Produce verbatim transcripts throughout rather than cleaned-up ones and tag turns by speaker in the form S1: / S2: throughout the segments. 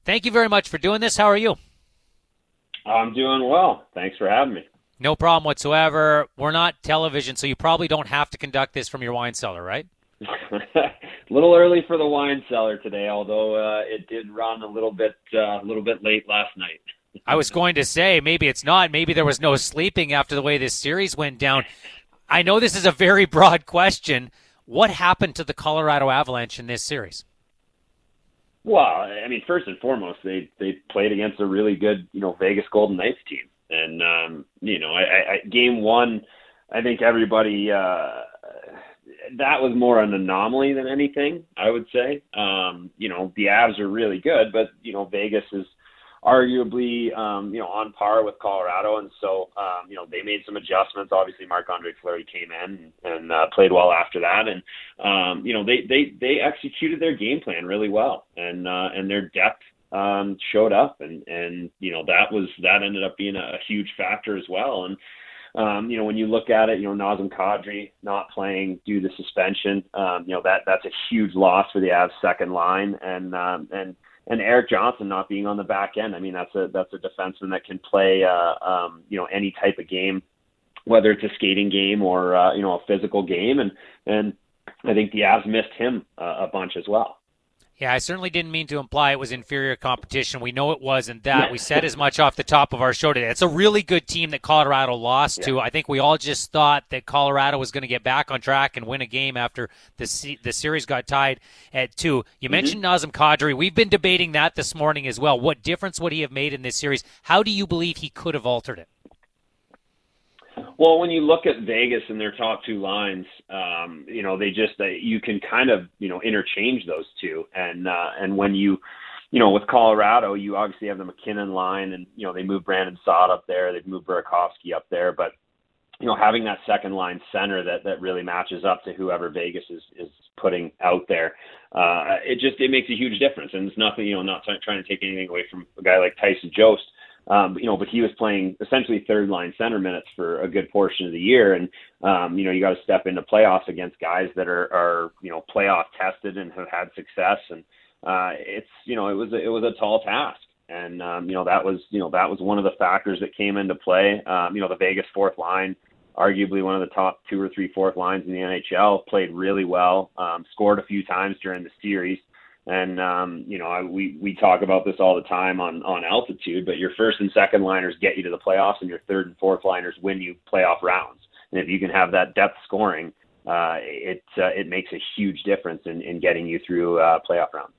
S1: Thank you very much for doing this. How are you?
S2: I'm doing well. Thanks for having me.
S1: No problem whatsoever. We're not television, so you probably don't have to conduct this from your wine cellar, right?
S2: A little early for the wine cellar today, although uh, it did run a little bit uh, a little bit late last night.
S1: I was going to say maybe it's not. Maybe there was no sleeping after the way this series went down. I know this is a very broad question. What happened to the Colorado Avalanche in this series?
S2: Well, I mean, first and foremost, they they played against a really good, you know, Vegas Golden Knights team, and um, you know, I, I, game one, I think everybody uh, that was more an anomaly than anything. I would say, um, you know, the Avs are really good, but you know, Vegas is arguably, um, you know, on par with Colorado. And so, um, you know, they made some adjustments. Obviously, Marc-Andre Fleury came in and, and uh, played well after that. And, um, you know, they, they, they executed their game plan really well. And, uh, and their depth um, showed up. And, and, you know, that was, that ended up being a, a huge factor as well. And, um, you know, when you look at it, you know, Nazem Kadri not playing due to suspension, um, you know, that, that's a huge loss for the Avs second line. And, um, and, And Erik Johnson not being on the back end. I mean, that's a that's a defenseman that can play, uh, um, you know, any type of game, whether it's a skating game or uh, you know a physical game. And and I think the Avs missed him uh, a bunch as well.
S1: Yeah, I certainly didn't mean to imply it was inferior competition. We know it wasn't that. We said as much off the top of our show today. It's a really good team that Colorado lost
S2: yeah.
S1: to. I think we all just thought that Colorado was going to get back on track and win a game after the se- the series got tied at two. You mm-hmm. mentioned Nazem Kadri. We've been debating that this morning as well. What difference would he have made in this series? How do you believe he could have altered it?
S2: Well, when you look at Vegas and their top two lines, um, you know, they just, uh, you can kind of, you know, interchange those two. And, uh, and when you, you know, with Colorado, you obviously have the McKinnon line and, you know, they moved Brandon Saad up there. They've moved Burakovsky up there. But, you know, having that second line center that, that really matches up to whoever Vegas is, is putting out there, uh, it just, it makes a huge difference. And it's nothing, you know, not t- trying to take anything away from a guy like Tyson Jost. Um, you know, but he was playing essentially third line center minutes for a good portion of the year. And, um, you know, you got to step into playoffs against guys that are, are, you know, playoff tested and have had success. And, uh, it's, you know, it was, a, it was a tall task. And, um, you know, that was, you know, that was one of the factors that came into play. Um, you know, the Vegas fourth line, arguably one of the top two or three fourth lines in the N H L, played really well, um, scored a few times during the series. And, um, you know, I, we, we talk about this all the time on, on altitude, but your first and second liners get you to the playoffs and your third and fourth liners win you playoff rounds. And if you can have that depth scoring, uh, it, uh, it makes a huge difference in, in getting you through uh playoff rounds.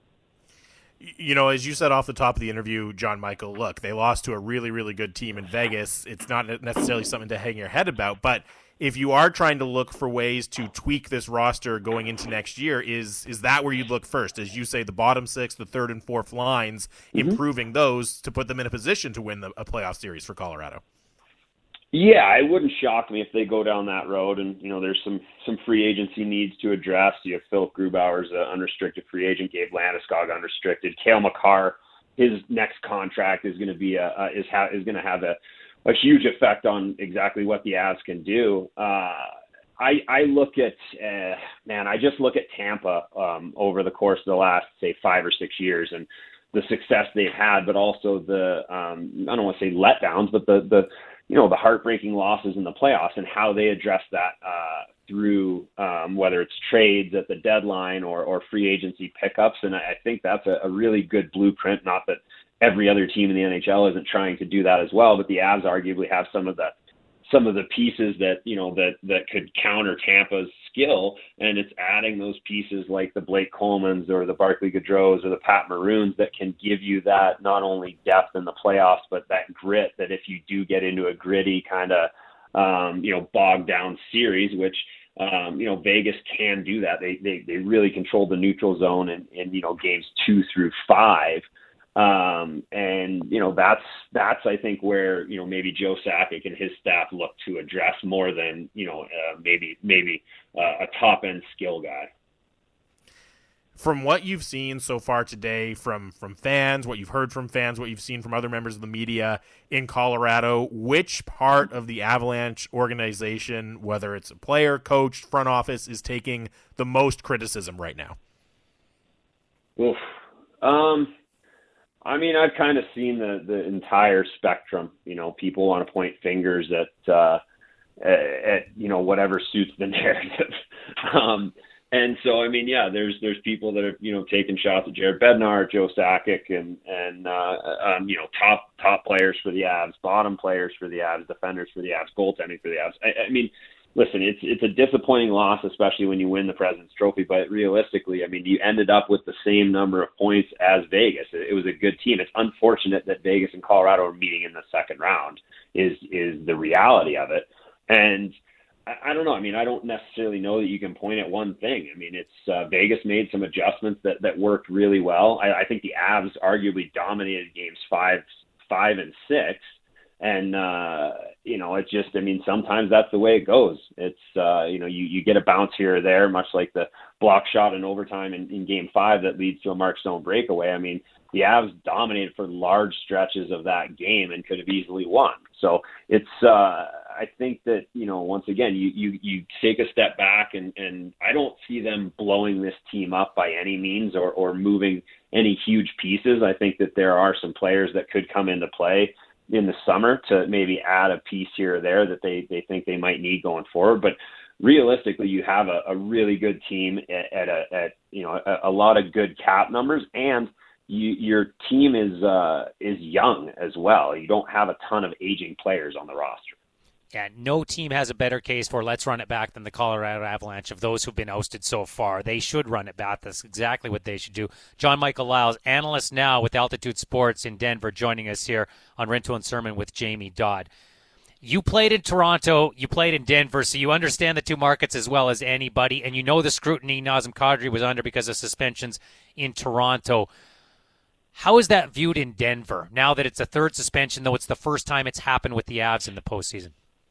S3: You know, as you said off the top of the interview, John Michael, look, they lost to a really, really good team in Vegas. It's not necessarily something to hang your head about, but if you are trying to look for ways to tweak this roster going into next year, is is that where you'd look first? As you say, the bottom six, the third and fourth lines, mm-hmm. improving those to put them in a position to win the, a playoff series for Colorado.
S2: Yeah, it wouldn't shock me if they go down that road. And, you know, there's some, some free agency needs to address. You have Philip Grubauer's uh, unrestricted free agent, Gabe Landeskog unrestricted. Cale Makar, his next contract is going to be a, uh, is ha- is going to have a, a huge effect on exactly what the Avs can do. Uh, I, I look at, uh, man, I just look at Tampa um, over the course of the last, say, five or six years and the success they've had, but also the, um, I don't want to say letdowns, but the, the, you know, the heartbreaking losses in the playoffs and how they address that uh, through um, whether it's trades at the deadline or, or free agency pickups. And I, I think that's a, a really good blueprint. Not that every other team in the N H L isn't trying to do that as well, but the Avs arguably have some of the some of the pieces that, you know, that, that could counter Tampa's skill. And it's adding those pieces like the Blake Colemans or the Barclay Gaudreaus or the Pat Maroons that can give you that not only depth in the playoffs, but that grit that if you do get into a gritty kind of, um, you know, bogged down series, which, um, you know, Vegas can do that. They, they, they really control the neutral zone in, in, you know, games two through five. Um, and, you know, that's, that's, I think where, you know, maybe Joe Sakic and his staff look to address more than, you know, uh, maybe, maybe uh, a top end skill guy.
S3: From what you've seen so far today from, from fans, what you've heard from fans, what you've seen from other members of the media in Colorado, which part of the Avalanche organization, whether it's a player, coach, front office, is taking the most criticism right now?
S2: Oof. Um, I mean, I've kind of seen the the entire spectrum. You know, people want to point fingers at uh, at, at you know whatever suits the narrative. um, and so, I mean, yeah, there's there's people that are you know taking shots at Jared Bednar, Joe Sakic, and and uh, um, you know top top players for the Avs, bottom players for the Avs, defenders for the Avs, goaltending for the Avs. I, I mean. Listen, it's it's a disappointing loss, especially when you win the President's Trophy. But realistically, I mean, you ended up with the same number of points as Vegas. It, it was a good team. It's unfortunate that Vegas and Colorado are meeting in the second round. Is is the reality of it? And I, I don't know. I mean, I don't necessarily know that you can point at one thing. I mean, it's uh, Vegas made some adjustments that that worked really well. I, I think the Avs arguably dominated games five five and six. And, uh, you know, it just, I mean, sometimes that's the way it goes. It's, uh, you know, you, you get a bounce here or there, much like the block shot in overtime in, in game five that leads to a Mark Stone breakaway. I mean, the Avs dominated for large stretches of that game and could have easily won. So it's, uh, I think that, you know, once again, you, you, you take a step back and, and I don't see them blowing this team up by any means or, or moving any huge pieces. I think that there are some players that could come into play in the summer to maybe add a piece here or there that they, they think they might need going forward. But realistically, you have a, a really good team at, at a, at, you know, a, a lot of good cap numbers, and you, your team is, uh, is young as well. You don't have a ton of aging players on the roster.
S1: Yeah, no team has a better case for let's run it back than the Colorado Avalanche of those who've been ousted so far. They should run it back. That's exactly what they should do. John Michael Lyles, analyst now with Altitude Sports in Denver, joining us here on Rinto and Sermon with Jamie Dodd. You played in Toronto, you played in Denver, so you understand the two markets as well as anybody, and you know the scrutiny Nazem Kadri was under because of suspensions in Toronto. How is that viewed in Denver now that it's a third suspension, though it's the first time it's happened with the Avs in the postseason?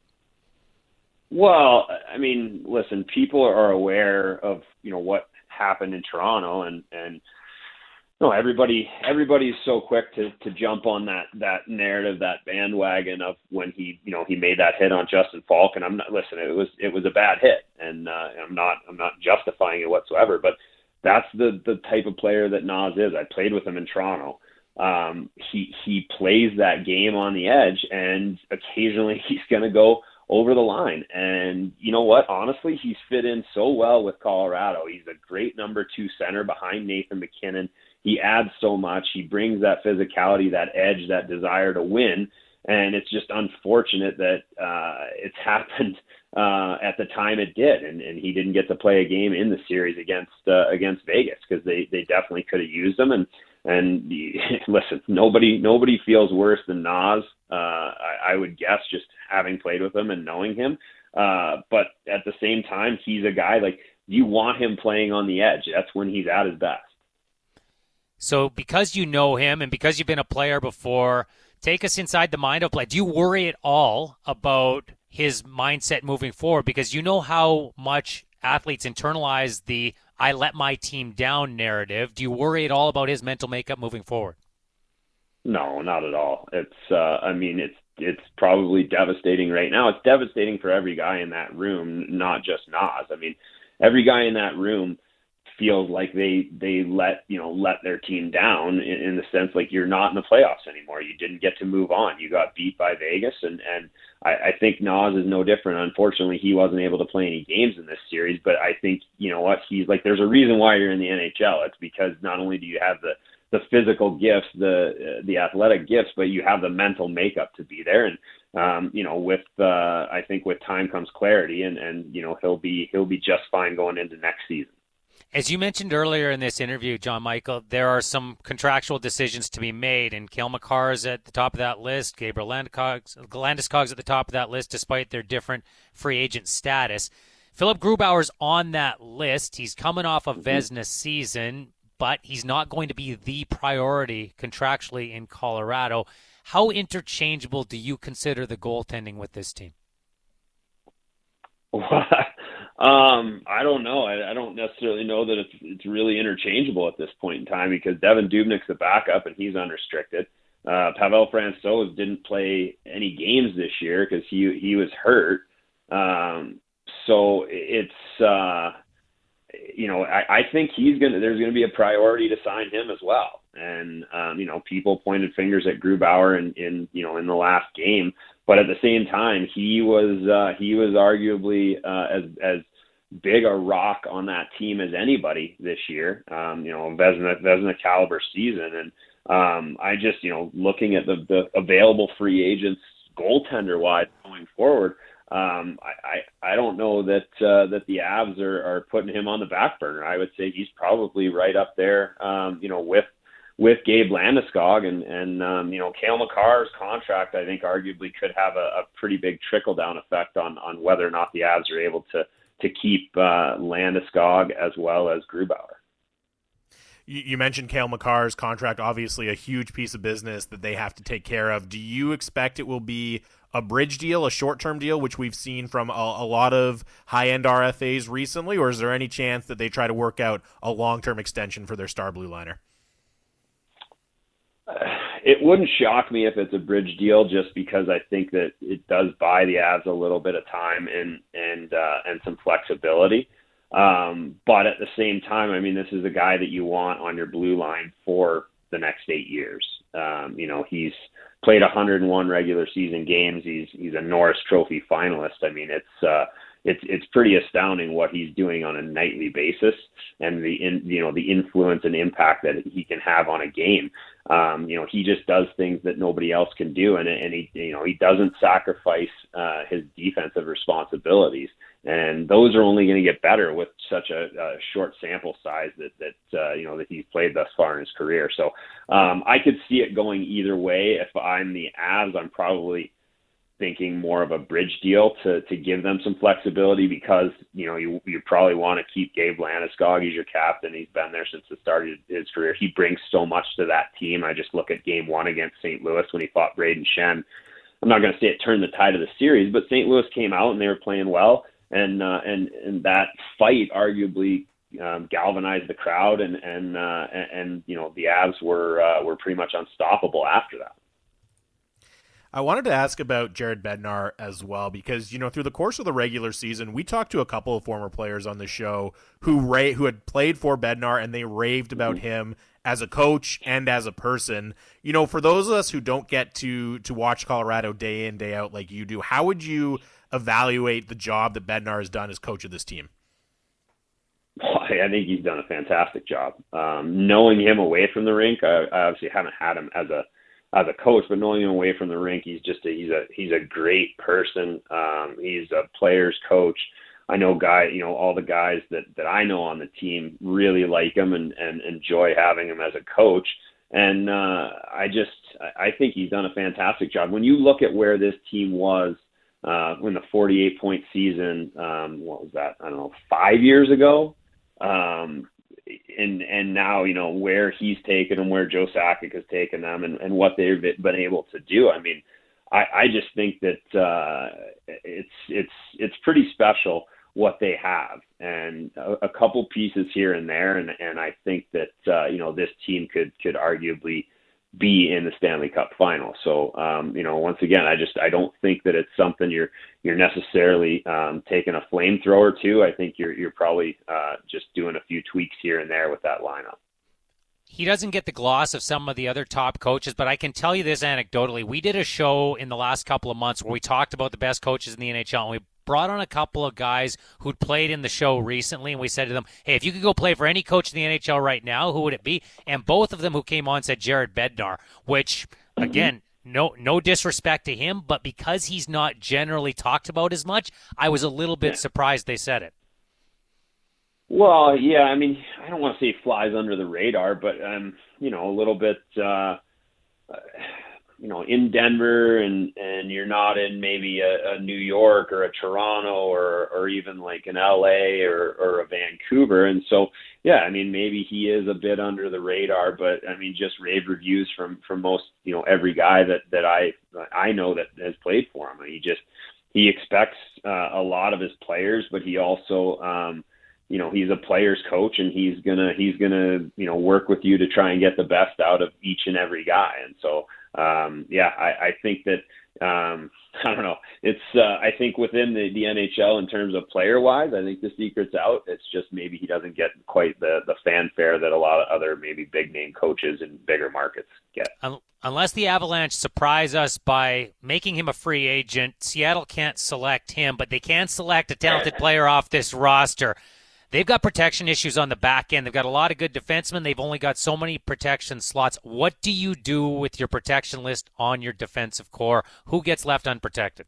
S2: Well, I mean, listen, people are aware of, you know, what happened in Toronto, and, and no, everybody, everybody's so quick to, to jump on that, that narrative, that bandwagon of when he, you know, he made that hit on Justin Falk. And I'm not, listen, it was, it was a bad hit, and uh, I'm not, I'm not justifying it whatsoever, but that's the, the type of player that Nas is. I played with him in Toronto. Um, he, he plays that game on the edge, and occasionally he's going to go over the line. And you know what? Honestly, he's fit in so well with Colorado. He's a great number two center behind Nathan MacKinnon. He adds so much. He brings that physicality, that edge, that desire to win. And it's just unfortunate that uh, it's happened uh, at the time it did, and, and he didn't get to play a game in the series against uh, against Vegas, because they, they definitely could have used him. And and listen, nobody nobody feels worse than Nas. Uh, I, I would guess, just having played with him and knowing him. Uh, but at the same time, he's a guy, like, you want him playing on the edge. That's when he's at his best.
S1: So because you know him and because you've been a player before, take us inside the mind of play. Do you worry at all about his mindset moving forward? Because you know how much athletes internalize the I let my team down narrative. Do you worry at all about his mental makeup moving forward?
S2: No, not at all. It's, uh, I mean, it's, it's probably devastating right now. It's devastating for every guy in that room, not just Nas. I mean, every guy in that room feels like they, they let, you know, let their team down in, in the sense, like, you're not in the playoffs anymore. You didn't get to move on. You got beat by Vegas. And, and I, I think Nas is no different. Unfortunately, he wasn't able to play any games in this series, but I think, you know what, he's like, there's a reason why you're in the N H L. It's because not only do you have the, the physical gifts, the, uh, the athletic gifts, but you have the mental makeup to be there. And, um, you know, with, uh, I think with time comes clarity, and, and, you know, he'll be, he'll be just fine going into next season.
S1: As you mentioned earlier in this interview, John Michael, there are some contractual decisions to be made, and Cale Makar is at the top of that list. Gabriel Landeskog's at the top of that list, despite their different free agent status. Philip Grubauer's on that list. He's coming off a Vezina season, but he's not going to be the priority contractually in Colorado. How interchangeable do you consider the goaltending with this team?
S2: um, I don't know. I, I don't necessarily know that it's it's really interchangeable at this point in time, because Devan Dubnyk's the backup and he's unrestricted. Uh, Pavel Francouz didn't play any games this year because he he was hurt. Um, so it's uh, you know I, I think he's gonna there's gonna be a priority to sign him as well. And, um, you know, people pointed fingers at Grubauer in, in, you know, in the last game, but at the same time, he was, uh, he was arguably uh, as, as big a rock on that team as anybody this year, um, you know, Vezina, Vezina caliber season. And um, I just, you know, looking at the, the available free agents goaltender wise going forward, Um, I, I, I don't know that uh, that the Avs are, are putting him on the back burner. I would say he's probably right up there, um, you know, with with Gabe Landeskog and and um, you know, Cale Makar's contract. I think arguably could have a, a pretty big trickle down effect on on whether or not the Avs are able to to keep uh, Landeskog as well as Grubauer.
S3: You mentioned Cale Makar's contract, obviously a huge piece of business that they have to take care of. Do you expect it will be a bridge deal, a short-term deal, which we've seen from a, a lot of high-end R F As recently, or is there any chance that they try to work out a long-term extension for their star blue liner?
S2: Uh, it wouldn't shock me if it's a bridge deal, just because I think that it does buy the Avs a little bit of time and and uh, and some flexibility. Um, but at the same time, I mean, this is a guy that you want on your blue line for the next eight years. Um, you know, he's played one hundred one regular season games. He's he's a Norris Trophy finalist. I mean, it's uh, it's it's pretty astounding what he's doing on a nightly basis, and the in, you know the influence and impact that he can have on a game. Um, you know, he just does things that nobody else can do, and and he you know he doesn't sacrifice uh, his defensive responsibilities. And those are only going to get better with such a, a short sample size that, that uh, you know, that he's played thus far in his career. So um, I could see it going either way. If I'm the Avs, I'm probably thinking more of a bridge deal to, to give them some flexibility, because, you know, you, you probably want to keep Gabe Landeskog. He's your captain. He's been there since the start of his career. He brings so much to that team. I just look at game one against Saint Louis when he fought Braden Shen. I'm not going to say it turned the tide of the series, but Saint Louis came out and they were playing well. And, uh, and and that fight arguably um, galvanized the crowd, and and, uh, and and you know the Avs were uh, were pretty much unstoppable after that.
S3: I wanted to ask about Jared Bednar as well, because, you know, through the course of the regular season, we talked to a couple of former players on the show who ra- who had played for Bednar, and they raved about mm-hmm. him as a coach and as a person. You know, for those of us who don't get to to watch Colorado day in, day out like you do, how would you evaluate the job that Bednar has done as coach of this team?
S2: Well, I think he's done a fantastic job. Um, knowing him away from the rink, I, I obviously haven't had him as a as a coach, but knowing him away from the rink, he's just a, he's a he's a great person. Um, he's a player's coach. I know guy, you know, all the guys that, that I know on the team really like him and, and enjoy having him as a coach. And uh, I just I think he's done a fantastic job. When you look at where this team was Uh, in the forty-eight point season, um, what was that? I don't know, five years ago. Um, and, and now, you know, where he's taken them, where Joe Sakic has taken them, and, and what they've been able to do. I mean, I, I just think that uh, it's, it's, it's pretty special what they have, and a, a couple pieces here and there. And, and I think that, uh, you know, this team could, could arguably be in the Stanley Cup final. So, um, you know, once again, I just, I don't think that it's something you're, you're necessarily um, taking a flamethrower to. I think you're, you're probably uh, just doing a few tweaks here and there with that lineup.
S1: He doesn't get the gloss of some of the other top coaches, but I can tell you this anecdotally. We did a show in the last couple of months where we talked about the best coaches in the N H L, and we brought on a couple of guys who'd played in the show recently, and we said to them, hey, if you could go play for any coach in the N H L right now, who would it be? And both of them who came on said Jared Bednar, which, again, no no disrespect to him, but because he's not generally talked about as much, I was a little bit yeah. surprised they said it.
S2: Well, yeah, I mean, I don't want to say flies under the radar, but, um, you know, a little bit, uh, you know, in Denver, and, and you're not in maybe a, a New York or a Toronto or, or even like an L A or, or a Vancouver. And so, yeah, I mean, maybe he is a bit under the radar, but I mean, just rave reviews from, from most, you know, every guy that, that I, I know that has played for him. He just, he expects uh, a lot of his players, but he also, um, you know, he's a player's coach, and he's gonna he's gonna you know work with you to try and get the best out of each and every guy. And so, um, yeah, I, I think that um, I don't know. It's uh, I think within the, the N H L in terms of player wise, I think the secret's out. It's just maybe he doesn't get quite the the fanfare that a lot of other maybe big name coaches in bigger markets get.
S1: Unless the Avalanche surprise us by making him a free agent, Seattle can't select him, but they can select a talented player off this roster. They've got protection issues on the back end. They've got a lot of good defensemen. They've only got so many protection slots. What do you do with your protection list on your defensive core? Who gets left unprotected?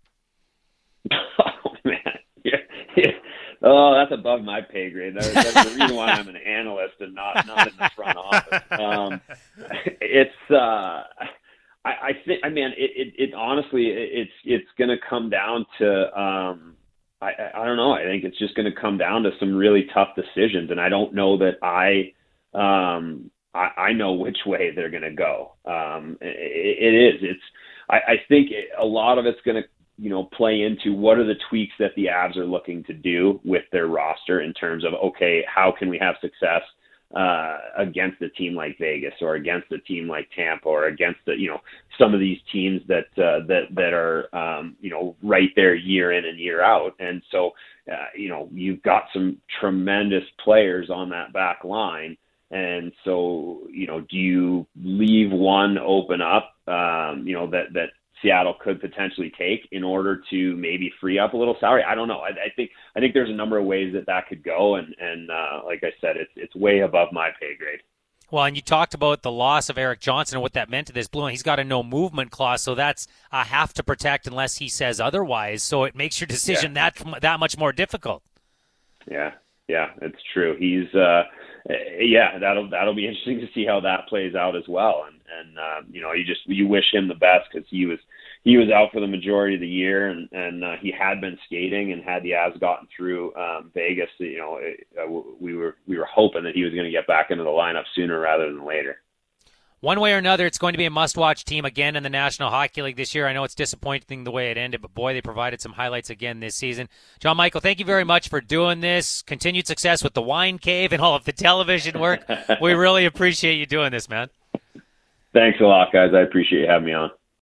S2: Oh, man. Yeah. Yeah. Oh, that's above my pay grade. That's, that's the reason why I'm an analyst and not, not in the front office. Um, it's, uh, I, I think, I mean, it, it, it honestly, it, it's, it's going to come down to, um, I, I don't know. I think it's just going to come down to some really tough decisions, and I don't know that I, um, I, I know which way they're going to go. Um, it, it is. It's. I, I think it, a lot of it's going to, you know, play into what are the tweaks that the Avs are looking to do with their roster in terms of, okay, how can we have success uh, against a team like Vegas or against a team like Tampa or against the, you know, some of these teams that, uh, that, that are, um, you know, right there year in and year out. And so, uh, you know, you've got some tremendous players on that back line. And so, you know, do you leave one open up, um, you know, that, that, Seattle could potentially take in order to maybe free up a little salary? I don't know. I, I think I think there's a number of ways that that could go, and and uh, like I said, it's it's way above my pay grade.
S1: Well, and you talked about the loss of Erik Johnson and what that meant to this Blue. He's got a no movement clause, so that's a have to protect unless he says otherwise. So it makes your decision yeah. that that much more difficult.
S2: Yeah, yeah, it's true. He's uh, yeah, that'll that'll be interesting to see how that plays out as well. And and uh, you know, you just you wish him the best because he was. He was out for the majority of the year, and, and uh, he had been skating. And had the Avs gotten through um, Vegas, you know, it, uh, we were we were hoping that he was going to get back into the lineup sooner rather than later.
S1: One way or another, it's going to be a must-watch team again in the National Hockey League this year. I know it's disappointing the way it ended, but boy, they provided some highlights again this season. John Michael, thank you very much for doing this. Continued success with the Wine Cave and all of the television work. We really appreciate you doing this, man.
S2: Thanks a lot, guys. I appreciate you having me on.